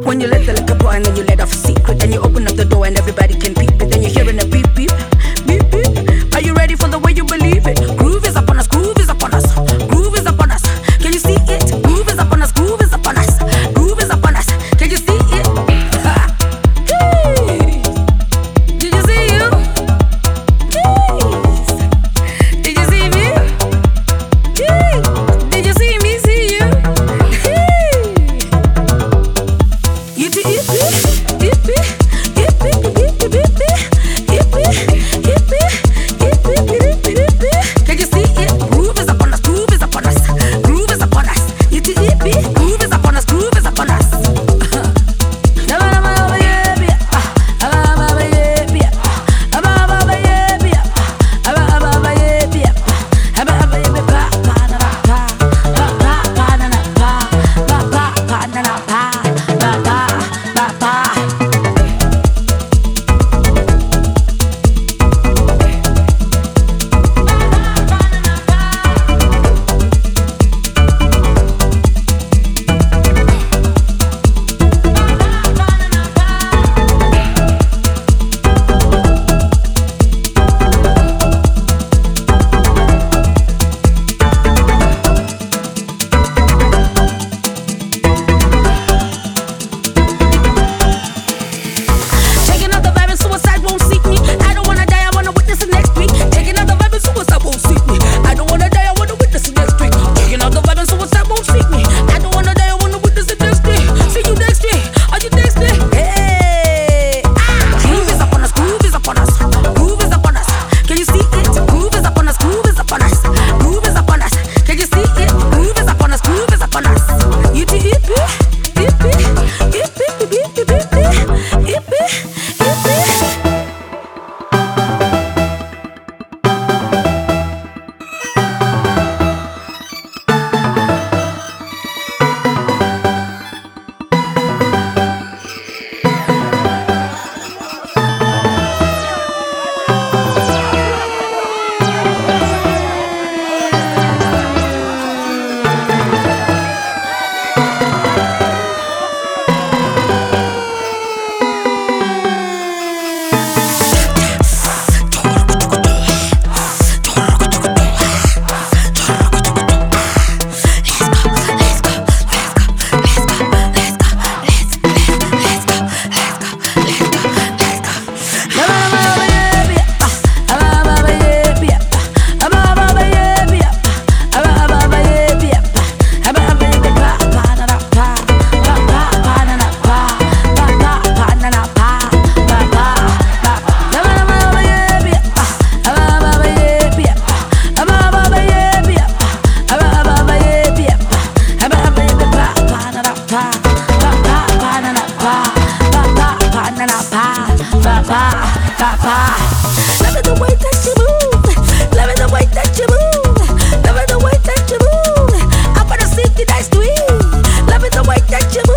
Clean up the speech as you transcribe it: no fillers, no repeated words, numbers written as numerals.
When you let the liquor pour and then you let off a secret, then you open up the door and everybody can peep it. Then you're hearing a beep beep, beep beep. Are you ready for the way you believe it? Groove is upon us, groove is upon us, groove is upon us. Can you see it? Groove is upon us, groove is upon us, groove is upon us. Can you see it? Hey. Did you see you? Yes. Did you see me? Hey. Did you see me? See you? Hey. Yippee yippee yippee yippee yippee yippee yippee yippee yippee. Can you see it? Groove is upon us, groove is upon us, groove is upon us. Yippee yippee, groove is upon us, groove is upon us. Love it the way that you move, love it the way that you move, love it the way that you move. I wanna see you nice to eat. Love it the way that you move.